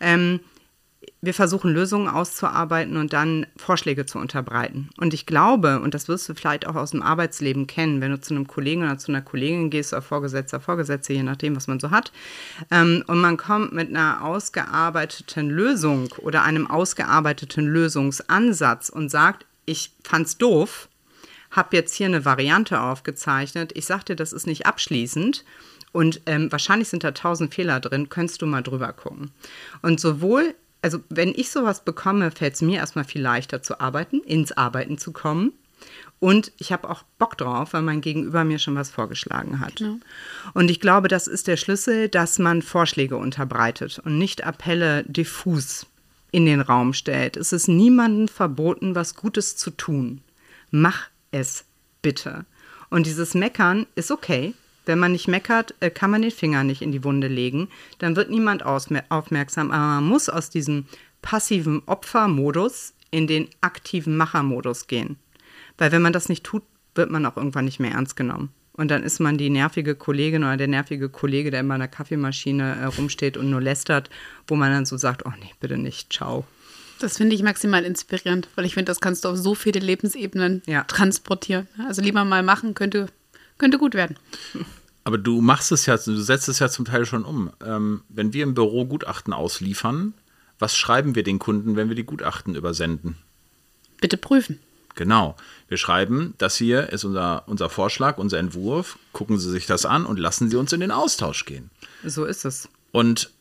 A: Wir versuchen Lösungen auszuarbeiten und dann Vorschläge zu unterbreiten. Und ich glaube, und das wirst du vielleicht auch aus dem Arbeitsleben kennen, wenn du zu einem Kollegen oder zu einer Kollegin gehst, oder Vorgesetzte, je nachdem, was man so hat, und man kommt mit einer ausgearbeiteten Lösung oder einem ausgearbeiteten Lösungsansatz und sagt, ich fand's doof, habe jetzt hier eine Variante aufgezeichnet, ich sag dir, das ist nicht abschließend und wahrscheinlich sind da 1000 Fehler drin, könntest du mal drüber gucken. Und sowohl, also wenn ich sowas bekomme, fällt es mir erstmal viel leichter zu arbeiten, ins Arbeiten zu kommen. Und ich habe auch Bock drauf, weil mein Gegenüber mir schon was vorgeschlagen hat. Genau. Und ich glaube, das ist der Schlüssel, dass man Vorschläge unterbreitet und nicht Appelle diffus in den Raum stellt. Es ist niemandem verboten, was Gutes zu tun. Mach es bitte. Und dieses Meckern ist okay. Wenn man nicht meckert, kann man den Finger nicht in die Wunde legen. Dann wird niemand aufmerksam. Aber man muss aus diesem passiven Opfermodus in den aktiven Machermodus gehen. Weil wenn man das nicht tut, wird man auch irgendwann nicht mehr ernst genommen. Und dann ist man die nervige Kollegin oder der nervige Kollege, der immer an der Kaffeemaschine rumsteht und nur lästert, wo man dann so sagt, oh nee, bitte nicht, ciao.
B: Das finde ich maximal inspirierend, weil ich finde, das kannst du auf so viele Lebensebenen transportieren. Also lieber mal machen, könnte gut werden.
C: Aber du machst es ja, du setzt es ja zum Teil schon um. Wenn wir im Büro Gutachten ausliefern, was schreiben wir den Kunden, wenn wir die Gutachten übersenden?
B: Bitte prüfen.
C: Genau. Wir schreiben, das hier ist unser Vorschlag, unser Entwurf. Gucken Sie sich das an und lassen Sie uns in den Austausch gehen.
A: So ist es.
C: Und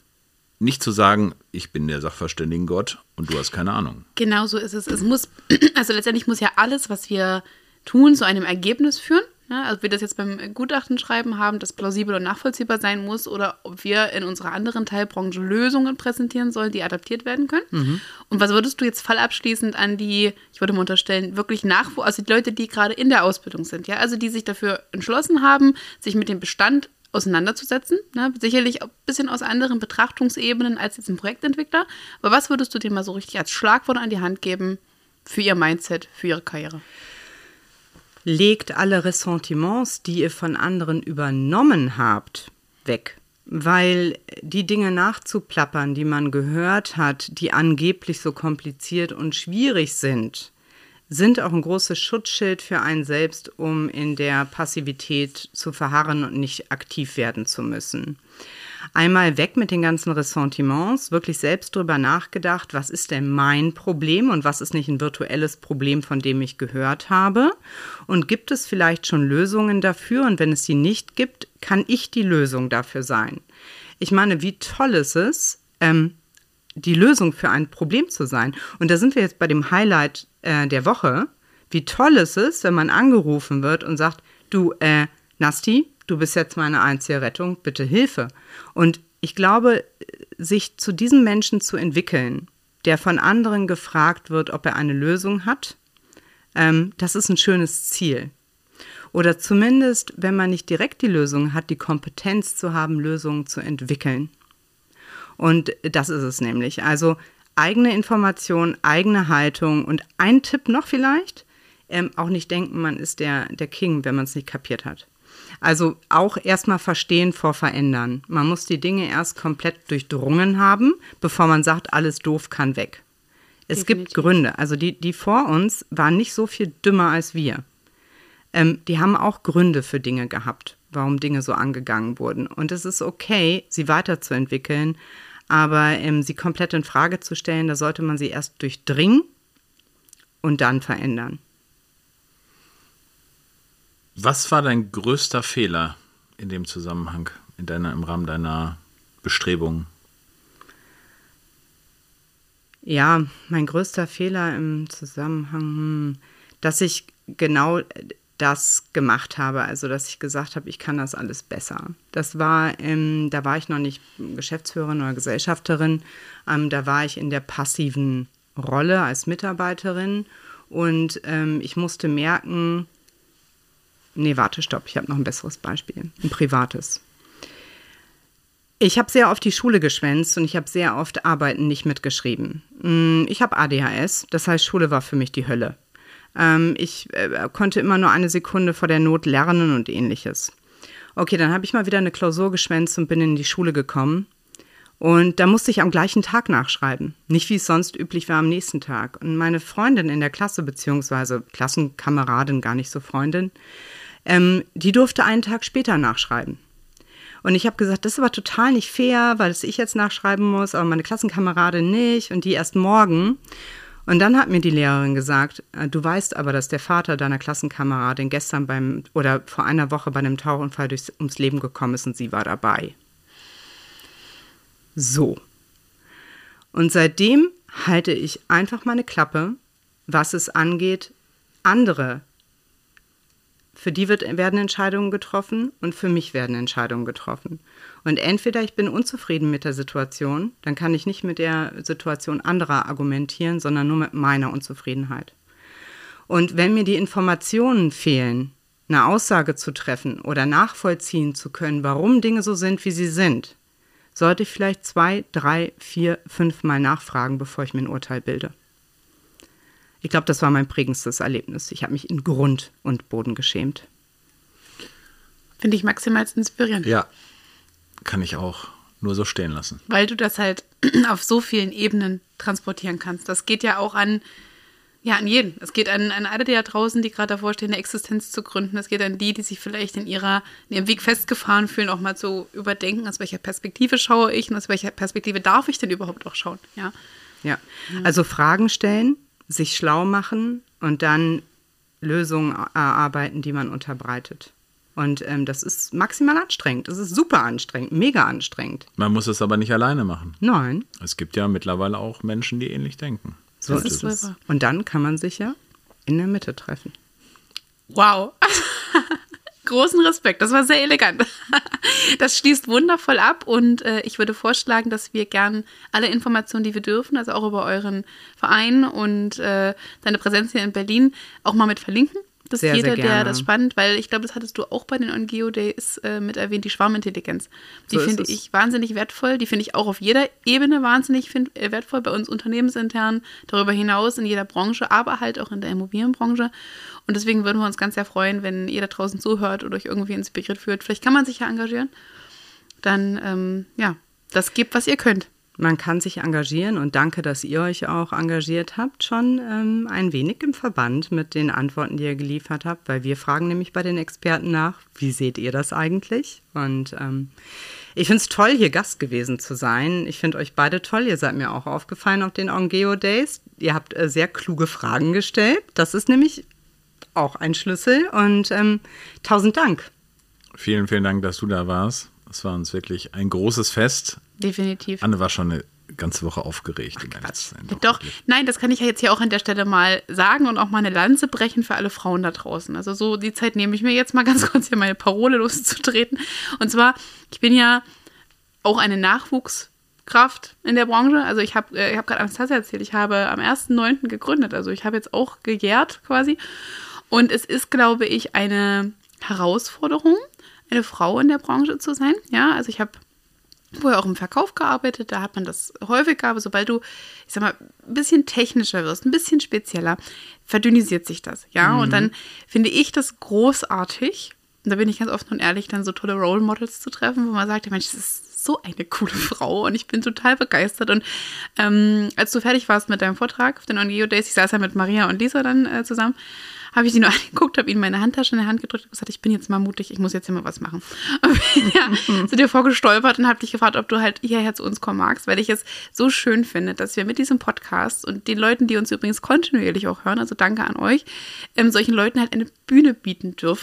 C: nicht zu sagen, ich bin der Sachverständigengott und du hast keine Ahnung.
B: Genau so ist es. Also letztendlich muss ja alles, was wir tun, zu einem Ergebnis führen. Ja, also ob wir das jetzt beim Gutachten schreiben haben, das plausibel und nachvollziehbar sein muss, oder ob wir in unserer anderen Teilbranche Lösungen präsentieren sollen, die adaptiert werden können. Mhm. Und was würdest du jetzt fallabschließend an die, ich würde mal unterstellen, wirklich also die Leute, die gerade in der Ausbildung sind, ja, also die sich dafür entschlossen haben, sich mit dem Bestand auseinanderzusetzen, ne? Sicherlich ein bisschen aus anderen Betrachtungsebenen als jetzt ein Projektentwickler, aber was würdest du denen mal so richtig als Schlagwort an die Hand geben für ihr Mindset, für ihre Karriere?
A: Legt alle Ressentiments, die ihr von anderen übernommen habt, weg. Weil die Dinge nachzuplappern, die man gehört hat, die angeblich so kompliziert und schwierig sind auch ein großes Schutzschild für einen selbst, um in der Passivität zu verharren und nicht aktiv werden zu müssen. Einmal weg mit den ganzen Ressentiments, wirklich selbst drüber nachgedacht, was ist denn mein Problem und was ist nicht ein virtuelles Problem, von dem ich gehört habe, und gibt es vielleicht schon Lösungen dafür, und wenn es die nicht gibt, kann ich die Lösung dafür sein. Ich meine, wie toll ist es, die Lösung für ein Problem zu sein. Und da sind wir jetzt bei dem Highlight der Woche. Wie toll ist es, wenn man angerufen wird und sagt, du, Nasti, du bist jetzt meine einzige Rettung, bitte Hilfe. Und ich glaube, sich zu diesem Menschen zu entwickeln, der von anderen gefragt wird, ob er eine Lösung hat, das ist ein schönes Ziel. Oder zumindest, wenn man nicht direkt die Lösung hat, die Kompetenz zu haben, Lösungen zu entwickeln. Und das ist es nämlich. Also eigene Information, eigene Haltung und ein Tipp noch vielleicht, auch nicht denken, man ist der King, wenn man es nicht kapiert hat. Also auch erstmal verstehen vor verändern. Man muss die Dinge erst komplett durchdrungen haben, bevor man sagt, alles doof kann weg. Es gibt Gründe. Also die vor uns waren nicht so viel dümmer als wir. Die haben auch Gründe für Dinge gehabt, warum Dinge so angegangen wurden. Und es ist okay, sie weiterzuentwickeln, aber sie komplett in Frage zu stellen, da sollte man sie erst durchdringen und dann verändern.
C: Was war dein größter Fehler in dem Zusammenhang, im Rahmen deiner Bestrebungen?
A: Ja, mein größter Fehler im Zusammenhang, dass ich genau das gemacht habe, also dass ich gesagt habe, ich kann das alles besser. Das war, da war ich noch nicht Geschäftsführerin oder Gesellschafterin, da war ich in der passiven Rolle als Mitarbeiterin und ich musste merken, nee, warte, stopp, ich habe noch ein besseres Beispiel, ein privates. Ich habe sehr oft die Schule geschwänzt und ich habe sehr oft Arbeiten nicht mitgeschrieben. Ich habe ADHS, das heißt, Schule war für mich die Hölle. Ich konnte immer nur eine Sekunde vor der Not lernen und ähnliches. Okay, dann habe ich mal wieder eine Klausur geschwänzt und bin in die Schule gekommen. Und da musste ich am gleichen Tag nachschreiben. Nicht, wie es sonst üblich war, am nächsten Tag. Und meine Freundin in der Klasse, beziehungsweise Klassenkameradin, gar nicht so Freundin, die durfte einen Tag später nachschreiben. Und ich habe gesagt, das ist aber total nicht fair, weil das ich jetzt nachschreiben muss, aber meine Klassenkameradin nicht und die erst morgen. Und dann hat mir die Lehrerin gesagt, du weißt aber, dass der Vater deiner Klassenkameradin gestern vor einer Woche bei einem Tauchunfall ums Leben gekommen ist und sie war dabei. So. Und seitdem halte ich einfach meine Klappe, was es angeht, andere. Für die werden Entscheidungen getroffen und für mich werden Entscheidungen getroffen. Und entweder ich bin unzufrieden mit der Situation, dann kann ich nicht mit der Situation anderer argumentieren, sondern nur mit meiner Unzufriedenheit. Und wenn mir die Informationen fehlen, eine Aussage zu treffen oder nachvollziehen zu können, warum Dinge so sind, wie sie sind, sollte ich vielleicht 2, 3, 4, 5 Mal nachfragen, bevor ich mir ein Urteil bilde. Ich glaube, das war mein prägendstes Erlebnis. Ich habe mich in Grund und Boden geschämt.
B: Finde ich maximal inspirierend.
C: Ja, kann ich auch nur so stehen lassen.
B: Weil du das halt auf so vielen Ebenen transportieren kannst. Das geht ja auch an jeden. Es geht an alle, die da draußen, die gerade davor stehen, eine Existenz zu gründen. Es geht an die sich vielleicht in ihrem Weg festgefahren fühlen, auch mal zu überdenken, aus welcher Perspektive schaue ich und aus welcher Perspektive darf ich denn überhaupt auch schauen. Ja.
A: Also Fragen stellen, sich schlau machen und dann Lösungen erarbeiten, die man unterbreitet. Und das ist maximal anstrengend. Das ist super anstrengend, mega anstrengend.
C: Man muss es aber nicht alleine machen.
A: Nein.
C: Es gibt ja mittlerweile auch Menschen, die ähnlich denken.
A: So ist es. Und dann kann man sich ja in der Mitte treffen.
B: Wow. Großen Respekt, das war sehr elegant. Das schließt wundervoll ab und ich würde vorschlagen, dass wir gern alle Informationen, die wir dürfen, also auch über euren Verein und deine Präsenz hier in Berlin, auch mal mit verlinken. Dass
A: sehr,
B: jeder,
A: sehr gerne.
B: der das spannend, weil ich glaube, das hattest du auch bei den OnGeo Days mit erwähnt, die Schwarmintelligenz. Die
A: so
B: finde ich wahnsinnig wertvoll. Die finde ich auch auf jeder Ebene wahnsinnig wertvoll, bei uns unternehmensintern, darüber hinaus in jeder Branche, aber halt auch in der Immobilienbranche. Und deswegen würden wir uns ganz sehr freuen, wenn ihr da draußen zuhört oder euch irgendwie inspiriert fühlt. Vielleicht kann man sich ja engagieren. Dann, das gebt, was ihr könnt.
A: Man kann sich engagieren und danke, dass ihr euch auch engagiert habt, schon ein wenig im Verband mit den Antworten, die ihr geliefert habt, weil wir fragen nämlich bei den Experten nach, wie seht ihr das eigentlich? Und ich finde es toll, hier Gast gewesen zu sein. Ich finde euch beide toll. Ihr seid mir auch aufgefallen auf den OnGeo Days. Ihr habt sehr kluge Fragen gestellt. Das ist nämlich auch ein Schlüssel und 1000 Dank.
C: Vielen, vielen Dank, dass du da warst. Es war uns wirklich ein großes Fest.
B: Definitiv.
C: Anne war schon eine ganze Woche aufgeregt.
B: Doch, nein, das kann ich ja jetzt hier auch an der Stelle mal sagen und auch mal eine Lanze brechen für alle Frauen da draußen. Also so die Zeit nehme ich mir jetzt mal ganz kurz, hier meine Parole loszutreten. Und zwar, ich bin ja auch eine Nachwuchskraft in der Branche. Also ich habe gerade Anastasia erzählt, ich habe am 1.9. gegründet. Also ich habe jetzt auch gejährt quasi. Und es ist, glaube ich, eine Herausforderung, eine Frau in der Branche zu sein. Ja, also ich habe vorher auch im Verkauf gearbeitet, da hat man das häufiger, aber sobald du, ich sag mal, ein bisschen technischer wirst, ein bisschen spezieller, verdünnisiert sich das, ja, und dann finde ich das großartig, und da bin ich ganz offen und ehrlich, dann so tolle Role Models zu treffen, wo man sagt, Mensch, das ist so eine coole Frau und ich bin total begeistert und als du fertig warst mit deinem Vortrag auf den OnGeo Days, ich saß ja mit Maria und Lisa dann zusammen, habe ich die nur angeguckt, habe ihnen meine Handtasche in der Hand gedrückt und gesagt, ich bin jetzt mal mutig, ich muss jetzt hier mal was machen. Und bin ja zu dir vorgestolpert und habe dich gefragt, ob du halt hierher zu uns kommen magst, weil ich es so schön finde, dass wir mit diesem Podcast und den Leuten, die uns übrigens kontinuierlich auch hören, also danke an euch, solchen Leuten halt eine Bühne bieten dürfen,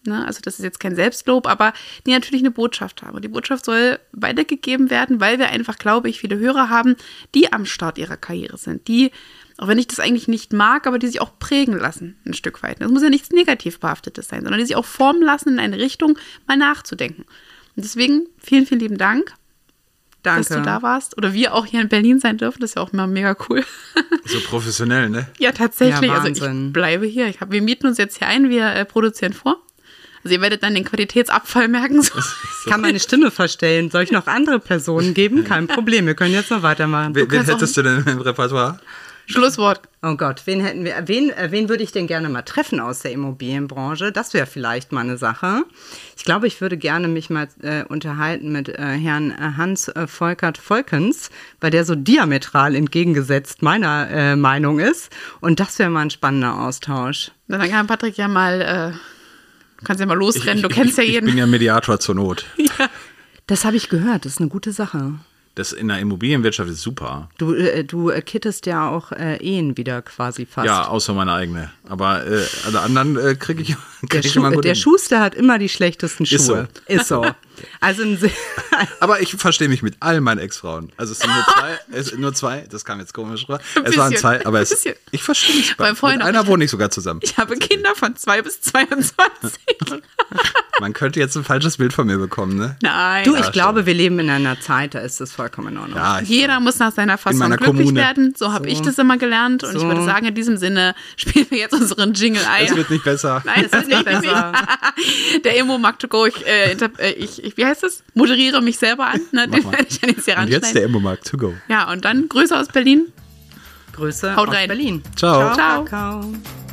B: ne? Also das ist jetzt kein Selbstlob, aber die natürlich eine Botschaft haben. Und die Botschaft soll weitergegeben werden, weil wir einfach, glaube ich, viele Hörer haben, die am Start ihrer Karriere sind, die, auch wenn ich das eigentlich nicht mag, aber die sich auch prägen lassen, ein Stück weit. Das muss ja nichts negativ behaftetes sein, sondern die sich auch formen lassen, in eine Richtung mal nachzudenken. Und deswegen vielen, vielen lieben Dank.
A: Danke.
B: Dass du da warst. Oder wir auch hier in Berlin sein dürfen. Das ist ja auch immer mega cool.
C: So professionell, ne?
B: Ja, tatsächlich.
A: Ja,
B: also
A: Wahnsinn.
B: ich bleibe hier. Wir mieten uns jetzt hier ein, wir produzieren vor. Also ihr werdet dann den Qualitätsabfall merken. So.
A: Ich kann meine Stimme verstellen. Soll ich noch andere Personen geben? Kein Problem, wir können jetzt noch weitermachen.
C: Wen hättest du denn im Repertoire?
B: Schlusswort.
A: Oh Gott, wen hätten wir? Wen würde ich denn gerne mal treffen aus der Immobilienbranche? Das wäre vielleicht mal eine Sache. Ich glaube, ich würde gerne mich mal unterhalten mit Herrn Hans Volkert Volkens, weil der so diametral entgegengesetzt meiner Meinung ist. Und das wäre mal ein spannender Austausch.
B: Dann kann Patrick ja mal, du kannst ja mal losrennen, du kennst ja jeden.
C: Ich bin ja Mediator zur Not.
B: Ja.
A: Das habe ich gehört, das ist eine gute Sache.
C: Das in der Immobilienwirtschaft ist super.
A: Du kittest ja auch Ehen wieder quasi fast.
C: Ja, außer meine eigene. Aber alle anderen kriege ich immer gut
A: Der
C: hin.
A: Schuster hat immer die schlechtesten Schuhe.
C: Ist so.
A: Also
C: Aber ich verstehe mich mit all meinen Ex-Frauen. Also es sind nur zwei, das kam jetzt komisch rüber. Es waren zwei, aber ich verstehe mich. Mit einer wohne ich sogar zusammen.
B: Ich habe Kinder von 2 bis 22.
C: Man könnte jetzt ein falsches Bild von mir bekommen, ne?
B: Nein.
A: Du, ich glaube, wir leben in einer Zeit, da ist das vollkommen in Ordnung.
C: Ja,
B: Jeder muss nach seiner Fassung
C: meiner
B: glücklich
C: Kommune.
B: werden. So habe ich das immer gelernt. Und ich würde sagen, in diesem Sinne spielen wir jetzt unseren Jingle ein.
C: Es wird nicht besser.
B: Nein, es wird nicht besser. Der Immo mag to go. Wie heißt das? Moderiere mich selber an. Ne? Den werde ich dann jetzt hier
C: Und jetzt
B: ranschneiden.
C: der Immomarkt to go.
B: Ja, und dann Grüße aus Berlin.
A: Grüße
B: Haut
A: aus
B: rein.
A: Berlin.
C: Ciao.
B: Ciao.
A: Kakao.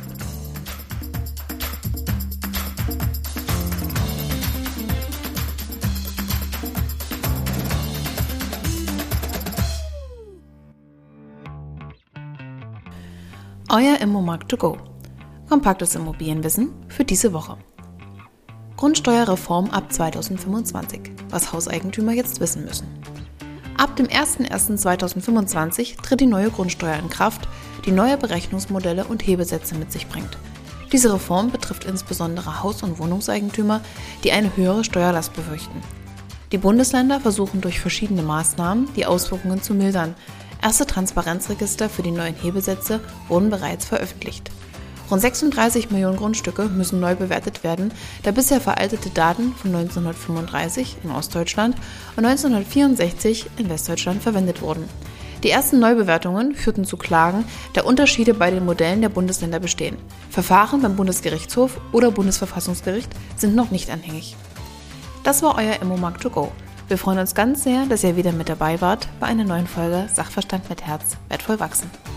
D: Euer Immomarkt to go. Kompaktes Immobilienwissen für diese Woche. Grundsteuerreform ab 2025. Was Hauseigentümer jetzt wissen müssen. Ab dem 01.01.2025 tritt die neue Grundsteuer in Kraft, die neue Berechnungsmodelle und Hebesätze mit sich bringt. Diese Reform betrifft insbesondere Haus- und Wohnungseigentümer, die eine höhere Steuerlast befürchten. Die Bundesländer versuchen durch verschiedene Maßnahmen, die Auswirkungen zu mildern. Erste Transparenzregister für die neuen Hebesätze wurden bereits veröffentlicht. Rund 36 Millionen Grundstücke müssen neu bewertet werden, da bisher veraltete Daten von 1935 in Ostdeutschland und 1964 in Westdeutschland verwendet wurden. Die ersten Neubewertungen führten zu Klagen, da Unterschiede bei den Modellen der Bundesländer bestehen. Verfahren beim Bundesgerichtshof oder Bundesverfassungsgericht sind noch nicht anhängig. Das war euer Immomarkt to go. Wir freuen uns ganz sehr, dass ihr wieder mit dabei wart bei einer neuen Folge Sachverstand mit Herz, wertvoll wachsen.